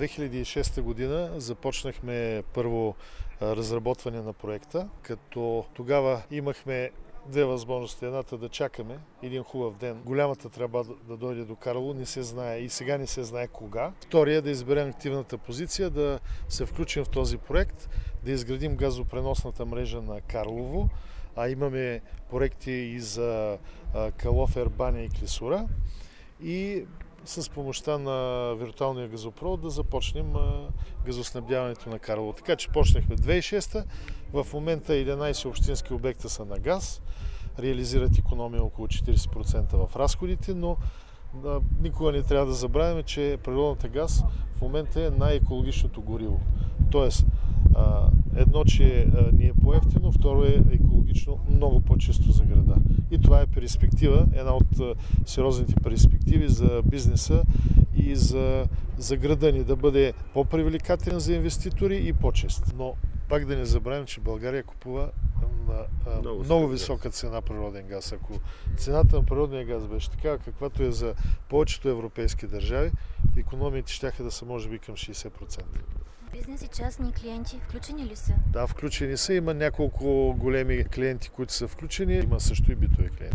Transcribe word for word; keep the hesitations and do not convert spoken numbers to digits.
две хиляди и шеста година започнахме първо разработване на проекта, като тогава имахме две възможности. Едната да чакаме един хубав ден. Голямата трябва да дойде до Карлово, не се знае и сега не се знае кога. Втория да изберем активната позиция, да се включим в този проект, да изградим газопреносната мрежа на Карлово, а имаме проекти и за Калофер, Баня и Клисура, и с помощта на виртуалния газопровод да започнем газоснабдяването на Карлово. Така че почнахме две хиляди и шеста. В момента единайсет общински обекта са на газ, реализират икономия около четирийсет процента в разходите, но никога не трябва да забравяме, че природната газ в момента е най-екологичното гориво. Тоест, едно, че ни е по-евтино, второ е екологично много по-чисто за града. И това е перспектива, една от сериозните перспективи за бизнеса и за, за града ни, да бъде по-привлекателен за инвеститори и по-чист. Но пак да не забравим, че България купува на а, много, много висока цена природен газ. Ако цената на природния газ беше такава, каквато е за повечето европейски държави, икономиите щяха да са може би към шейсет процента. Бизнес и частни клиенти включени ли са? Да, включени са. Има няколко големи клиенти, които са включени. Има също и битови клиенти.